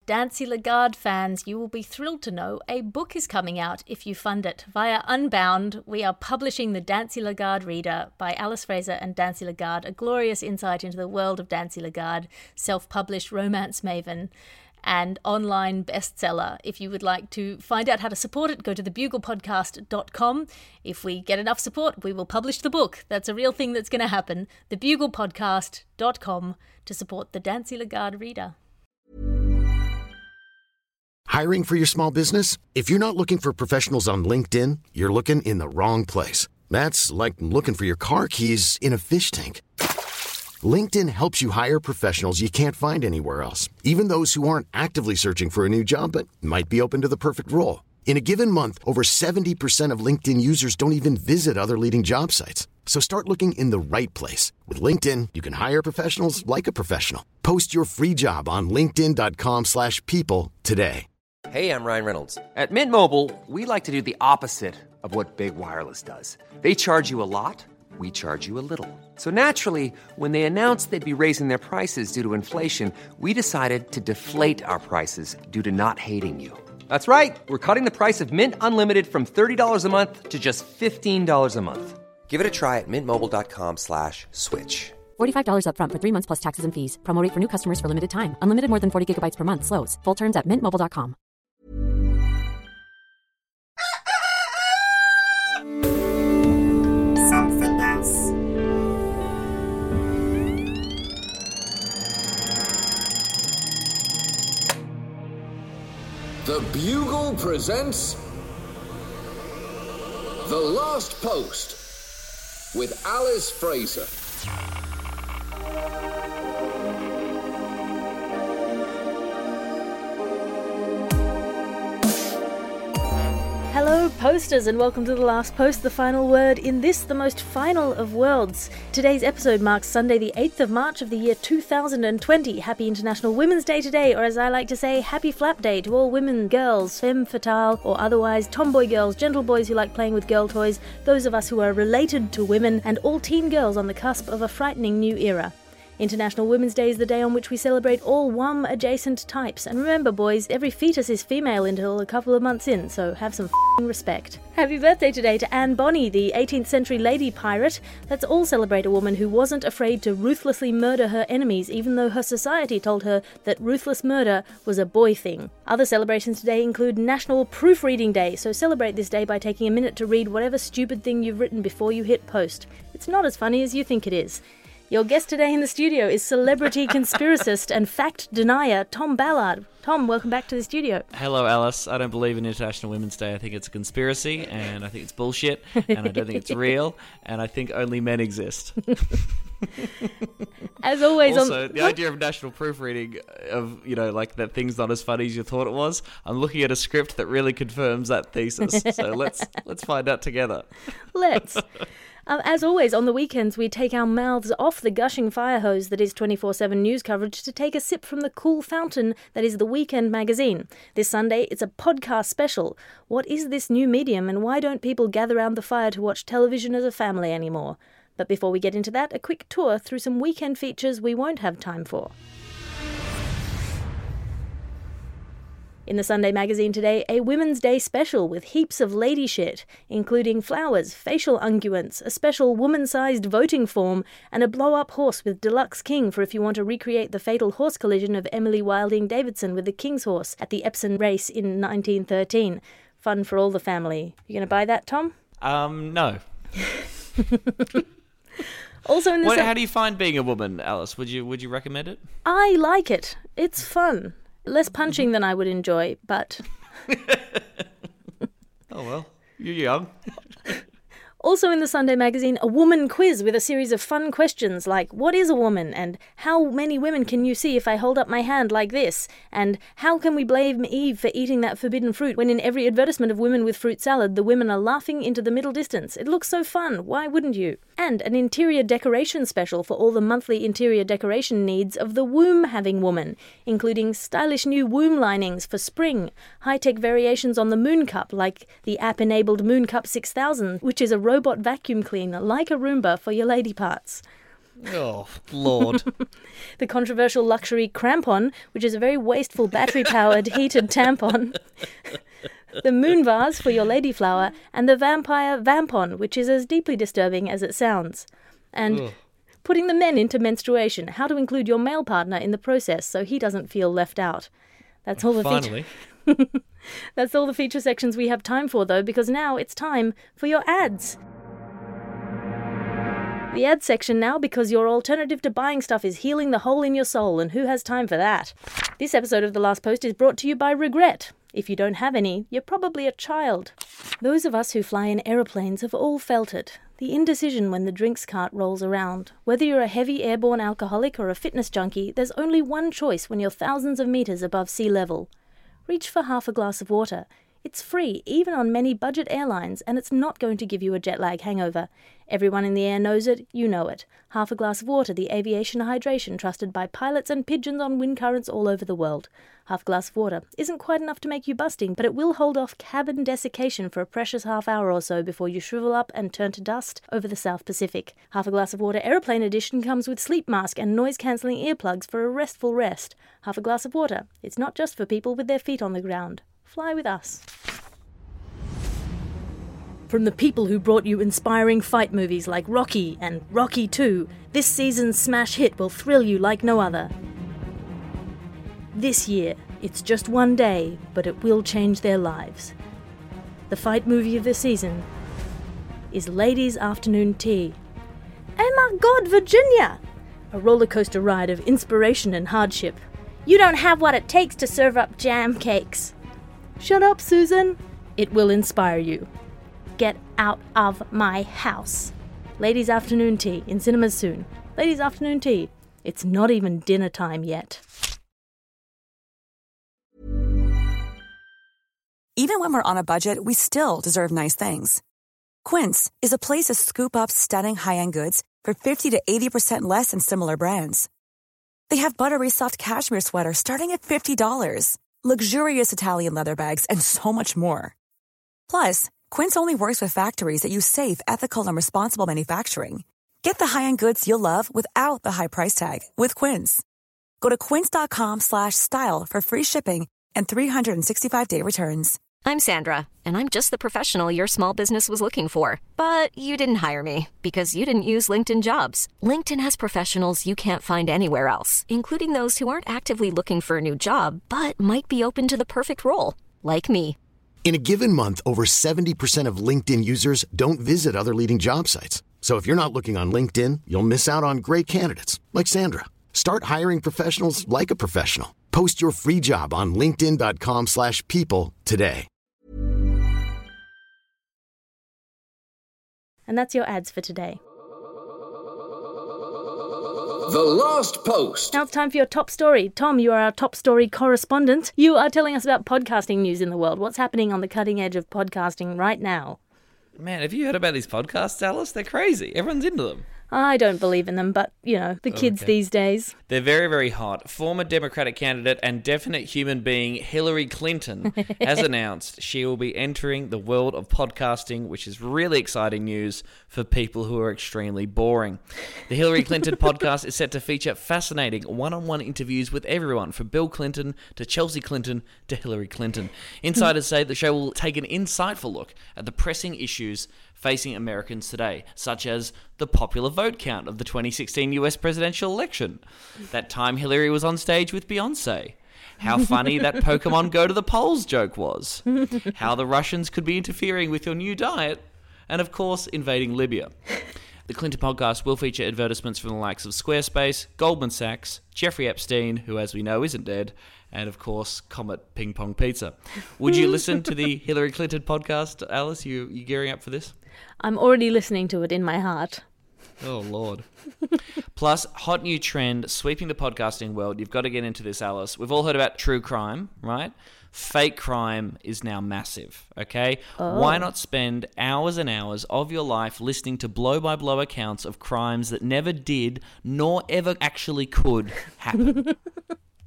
Dancy Lagarde fans, you will be thrilled to know a book is coming out if you fund it. Via Unbound, we are publishing The Dancy Lagarde Reader by Alice Fraser and Dancy Lagarde, a glorious insight into the world of Dancy Lagarde, self-published romance maven and online bestseller. If you would like to find out how to support it, go to thebuglepodcast.com. If we get enough support, we will publish the book. That's a real thing that's going to happen. Thebuglepodcast.com to support The Dancy Lagarde Reader. Hiring for your small business? If you're not looking for professionals on LinkedIn, you're looking in the wrong place. That's like looking for your car keys in a fish tank. LinkedIn helps you hire professionals you can't find anywhere else, even those who aren't actively searching for a new job but might be open to the perfect role. In a given month, over 70% of LinkedIn users don't even visit other leading job sites. So start looking in the right place. With LinkedIn, you can hire professionals like a professional. Post your free job on linkedin.com/people today. Hey, I'm Ryan Reynolds. At Mint Mobile, we like to do the opposite of what Big Wireless does. They charge you a lot, we charge you a little. So naturally, when they announced they'd be raising their prices due to inflation, we decided to deflate our prices due to not hating you. That's right. We're cutting the price of Mint Unlimited from $30 a month to just $15 a month. Give it a try at mintmobile.com/switch. $45 up front for 3 months plus taxes and fees. Promo rate for new customers for limited time. Unlimited more than 40 gigabytes per month. Slows full terms at mintmobile.com. Something else. The Bugle presents The Last Post with Alice Fraser. Hello, posters, and welcome to The Last Post, the final word in this, the most final of worlds. Today's episode marks Sunday, the 8th of March of the year 2020. Happy International Women's Day today, or as I like to say, Happy Flap Day to all women, girls, femme fatale, or otherwise tomboy girls, gentle boys who like playing with girl toys, those of us who are related to women, and all teen girls on the cusp of a frightening new era. International Women's Day is the day on which we celebrate all WUM-adjacent types. And remember, boys, every fetus is female until a couple of months in, so have some f***ing respect. Happy birthday today to Anne Bonny, the 18th century lady pirate. Let's all celebrate a woman who wasn't afraid to ruthlessly murder her enemies, even though her society told her that ruthless murder was a boy thing. Other celebrations today include National Proofreading Day, so celebrate this day by taking a minute to read whatever stupid thing you've written before you hit post. It's not as funny as you think it is. Your guest today in the studio is celebrity conspiracist and fact denier Tom Ballard. Tom, welcome back to the studio. Hello, Alice. I don't believe in International Women's Day. I think it's a conspiracy, and I think it's bullshit, and I don't think it's real, and I think only men exist. As always, also, the idea of national proofreading of, like that thing's not as funny as you thought it was. I'm looking at a script that really confirms that thesis. So let's find out together. Let's. As always, on the weekends, we take our mouths off the gushing fire hose that is 24/7 news coverage to take a sip from the cool fountain that is the Weekend magazine. This Sunday, it's a podcast special. What is this new medium, and why don't people gather around the fire to watch television as a family anymore? But before we get into that, a quick tour through some weekend features we won't have time for. In the Sunday magazine today, a Women's Day special with heaps of lady shit, including flowers, facial unguents, a special woman-sized voting form, and a blow-up horse with Deluxe King for if you want to recreate the fatal horse collision of Emily Wilding Davidson with the King's horse at the Epsom race in 1913. Fun for all the family. You going to buy that, Tom? No. Also in the How do you find being a woman, Alice? Would you recommend it? I like it. It's fun. Less punching than I would enjoy, but... Oh, well, you're young. Also in the Sunday magazine, a woman quiz with a series of fun questions like, what is a woman? And how many women can you see if I hold up my hand like this? And how can we blame Eve for eating that forbidden fruit when in every advertisement of women with fruit salad, the women are laughing into the middle distance? It looks so fun. Why wouldn't you? And an interior decoration special for all the monthly interior decoration needs of the womb-having woman, including stylish new womb linings for spring, high-tech variations on the Moon Cup like the app-enabled Moon Cup 6000, which is a robot vacuum cleaner like a Roomba for your lady parts. Oh, Lord. The controversial luxury crampon, which is a very wasteful battery-powered heated tampon. The moon vase for your ladyflower, and the vampire vampon, which is as deeply disturbing as it sounds. And putting the men into menstruation, how to include your male partner in the process so he doesn't feel left out. That's all the Finally. That's all the feature sections we have time for, though, because now it's time for your ads. The ad section now, because your alternative to buying stuff is healing the hole in your soul, and who has time for that? This episode of The Last Post is brought to you by regret. If you don't have any, you're probably a child. Those of us who fly in aeroplanes have all felt it. The indecision when the drinks cart rolls around. Whether you're a heavy airborne alcoholic or a fitness junkie, there's only one choice when you're thousands of meters above sea level. Reach for half a glass of water. It's free, even on many budget airlines, and it's not going to give you a jet lag hangover. Everyone in the air knows it, you know it. Half a glass of water, the aviation hydration trusted by pilots and pigeons on wind currents all over the world. Half a glass of water isn't quite enough to make you busting, but it will hold off cabin desiccation for a precious half hour or so before you shrivel up and turn to dust over the South Pacific. Half a glass of water aeroplane edition comes with sleep mask and noise-cancelling earplugs for a restful rest. Half a glass of water. It's not just for people with their feet on the ground. Fly with us. From the people who brought you inspiring fight movies like Rocky and Rocky 2, this season's smash hit will thrill you like no other. This year, it's just one day, but it will change their lives. The fight movie of the season is Ladies' Afternoon Tea. Oh my God, Virginia! A roller coaster ride of inspiration and hardship. You don't have what it takes to serve up jam cakes. Shut up, Susan. It will inspire you. Get out of my house. Ladies' Afternoon Tea, in cinemas soon. Ladies' Afternoon Tea. It's not even dinner time yet. Even when we're on a budget, we still deserve nice things. Quince is a place to scoop up stunning high-end goods for 50 to 80% less than similar brands. They have buttery soft cashmere sweaters starting at $50, luxurious Italian leather bags, and so much more. Plus, Quince only works with factories that use safe, ethical, and responsible manufacturing. Get the high-end goods you'll love without the high price tag with Quince. Go to quince.com/style for free shipping and 365-day returns. I'm Sandra, and I'm just the professional your small business was looking for. But you didn't hire me because you didn't use LinkedIn Jobs. LinkedIn has professionals you can't find anywhere else, including those who aren't actively looking for a new job, but might be open to the perfect role, like me. In a given month, over 70% of LinkedIn users don't visit other leading job sites. So if you're not looking on LinkedIn, you'll miss out on great candidates like Sandra. Start hiring professionals like a professional. Post your free job on linkedin.com/people today. And that's your ads for today. The Last Post. Now it's time for your top story. Tom, you are our top story correspondent. You are telling us about podcasting news in the world. What's happening on the cutting edge of podcasting right now? Man, have you heard about these podcasts, Alice? They're crazy. Everyone's into them. I don't believe in them, but, you know, the kids these days. They're very, very hot. Former Democratic candidate and definite human being Hillary Clinton has announced she will be entering the world of podcasting, which is really exciting news for people who are extremely boring. The Hillary Clinton podcast is set to feature fascinating one-on-one interviews with everyone from Bill Clinton to Chelsea Clinton to Hillary Clinton. Insiders say the show will take an insightful look at the pressing issues facing Americans today, such as the popular vote count of the 2016 US presidential election, that time Hillary was on stage with Beyonce, how funny that Pokemon Go to the polls joke was, how the Russians could be interfering with your new diet, and of course, invading Libya. The Clinton podcast will feature advertisements from the likes of Squarespace, Goldman Sachs, Jeffrey Epstein, who as we know isn't dead, and of course, Comet Ping Pong Pizza. Would you listen to the Hillary Clinton podcast, Alice? You gearing up for this? I'm already listening to it in my heart. Oh, Lord. Plus, hot new trend sweeping the podcasting world. You've got to get into this, Alice. We've all heard about true crime, right? Fake crime is now massive, okay? Oh. Why not spend hours and hours of your life listening to blow-by-blow accounts of crimes that never did, nor ever actually could happen?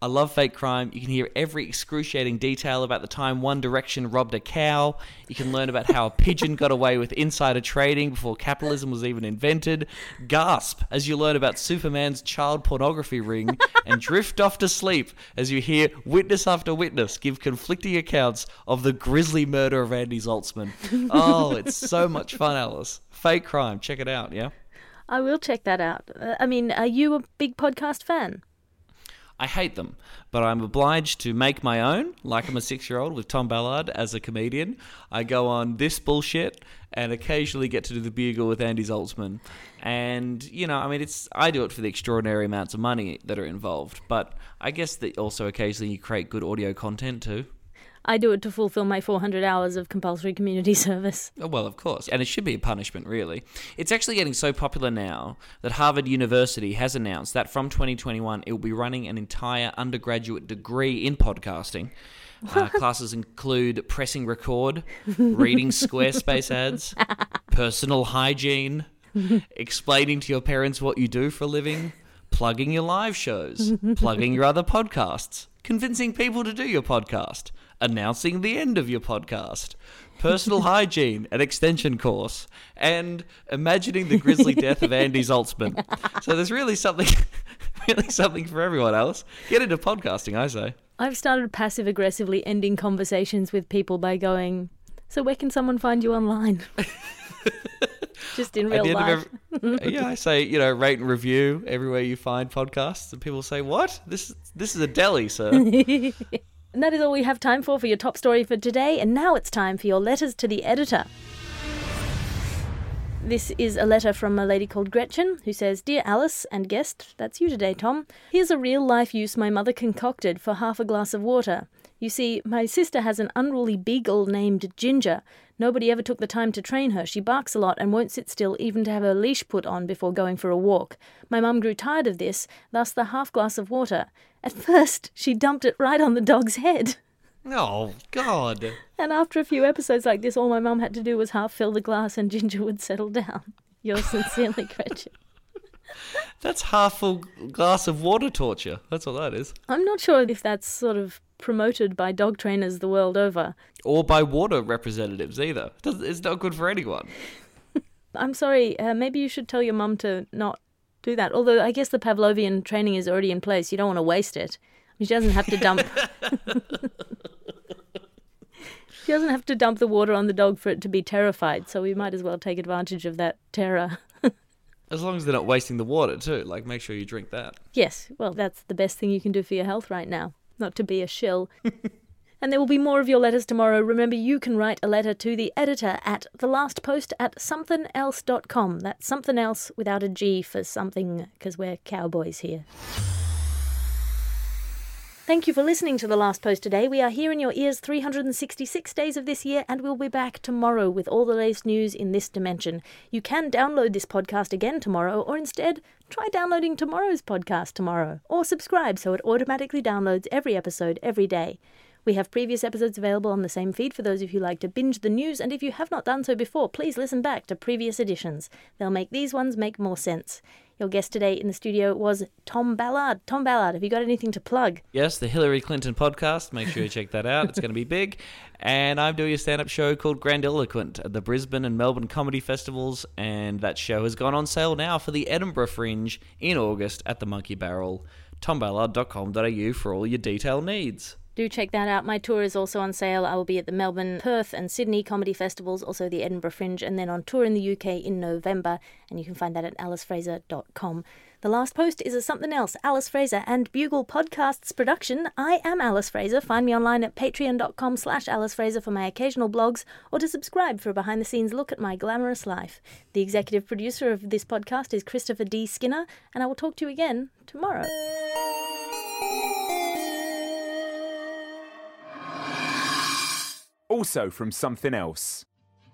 I love fake crime. You can hear every excruciating detail about the time One Direction robbed a cow. You can learn about how a pigeon got away with insider trading before capitalism was even invented. Gasp as you learn about Superman's child pornography ring, and drift off to sleep as you hear witness after witness give conflicting accounts of the grisly murder of Andy Zaltzman. Oh, it's so much fun, Alice. Fake crime. Check it out, yeah? I will check that out. Are you a big podcast fan? I hate them, but I'm obliged to make my own, like I'm a 6-year-old with Tom Ballard as a comedian. I go on This Bullshit and occasionally get to do The Bugle with Andy Zaltzman. And, I do it for the extraordinary amounts of money that are involved, but I guess that also occasionally you create good audio content too. I do it to fulfill my 400 hours of compulsory community service. Oh, well, of course. And it should be a punishment, really. It's actually getting so popular now that Harvard University has announced that from 2021 it will be running an entire undergraduate degree in podcasting. Classes include pressing record, reading Squarespace ads, personal hygiene, explaining to your parents what you do for a living, plugging your live shows, plugging your other podcasts, convincing people to do your podcast, announcing the end of your podcast, personal hygiene, an extension course, and imagining the grisly death of Andy Zaltzman. So there's really something for everyone, Alice. Get into podcasting, I say. I've started passive-aggressively ending conversations with people by going, so where can someone find you online? Just in real life. I say, rate and review everywhere you find podcasts, and people say, what? This is a deli, sir. And that is all we have time for your top story for today, and now it's time for your letters to the editor. This is a letter from a lady called Gretchen, who says, Dear Alice and guest, that's you today, Tom. Here's a real-life use my mother concocted for half a glass of water. You see, my sister has an unruly beagle named Ginger. Nobody ever took the time to train her. She barks a lot and won't sit still even to have her leash put on before going for a walk. My mum grew tired of this, thus the half glass of water. At first, she dumped it right on the dog's head. Oh, God. And after a few episodes like this, all my mum had to do was half fill the glass and Ginger would settle down. Yours sincerely, Gretchen. That's half full glass of water torture. That's what that is. I'm not sure if that's sort of promoted by dog trainers the world over. Or by water representatives either. It's not good for anyone. I'm sorry, maybe you should tell your mum to not do that. Although I guess the Pavlovian training is already in place. You don't want to waste it. She doesn't have to dump... She doesn't have to dump the water on the dog for it to be terrified, so we might as well take advantage of that terror. As long as they're not wasting the water too, make sure you drink that. Yes, well, that's the best thing you can do for your health right now, not to be a shill. And there will be more of your letters tomorrow. Remember, you can write a letter to the editor at thelastpost@somethingelse.com. That's something else without a G for something, because we're cowboys here. Thank you for listening to The Last Post today. We are here in your ears 366 days of this year, and we'll be back tomorrow with all the latest news in this dimension. You can download this podcast again tomorrow, or instead, try downloading tomorrow's podcast tomorrow, or subscribe so it automatically downloads every episode every day. We have previous episodes available on the same feed for those of you who like to binge the news, and if you have not done so before, please listen back to previous editions. They'll make these ones make more sense. Your guest today in the studio was Tom Ballard. Tom Ballard, have you got anything to plug? Yes, the Hillary Clinton podcast. Make sure you check that out. It's going to be big. And I'm doing a stand-up show called Grandiloquent at the Brisbane and Melbourne Comedy Festivals, and that show has gone on sale now for the Edinburgh Fringe in August at the Monkey Barrel. tomballard.com.au for all your detail needs. Do check that out. My tour is also on sale. I will be at the Melbourne, Perth and Sydney comedy festivals, also the Edinburgh Fringe, and then on tour in the UK in November, and you can find that at alicefraser.com. The Last Post is a Something Else, Alice Fraser and Bugle Podcasts production. I am Alice Fraser. Find me online at patreon.com/Alice Fraser for my occasional blogs, or to subscribe for a behind-the-scenes look at my glamorous life. The executive producer of this podcast is Christopher D. Skinner, and I will talk to you again tomorrow. Also from Something Else.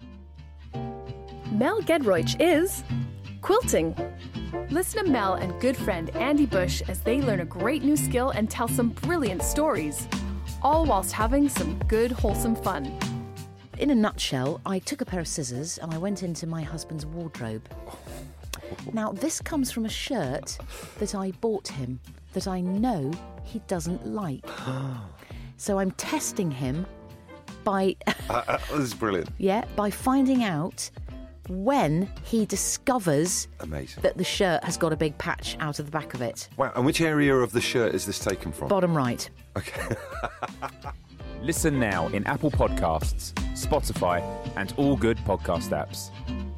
Mel Gedroych is quilting. Listen to Mel and good friend Andy Bush as they learn a great new skill and tell some brilliant stories, all whilst having some good, wholesome fun. In a nutshell, I took a pair of scissors and I went into my husband's wardrobe. Now, this comes from a shirt that I bought him that I know he doesn't like. So I'm testing him by... this is brilliant. Yeah, by finding out when he discovers that the shirt has got a big patch out of the back of it. Wow, and which area of the shirt is this taken from? Bottom right. Okay. Listen now in Apple Podcasts, Spotify, and all good podcast apps.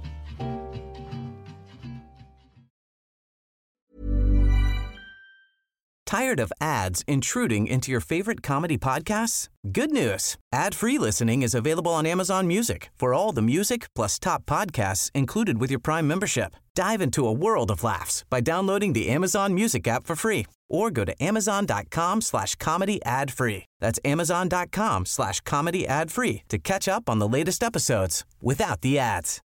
Tired of ads intruding into your favorite comedy podcasts? Good news. Ad-free listening is available on Amazon Music for all the music plus top podcasts included with your Prime membership. Dive into a world of laughs by downloading the Amazon Music app for free or go to amazon.com/comedy ad-free. That's amazon.com/comedy ad-free to catch up on the latest episodes without the ads.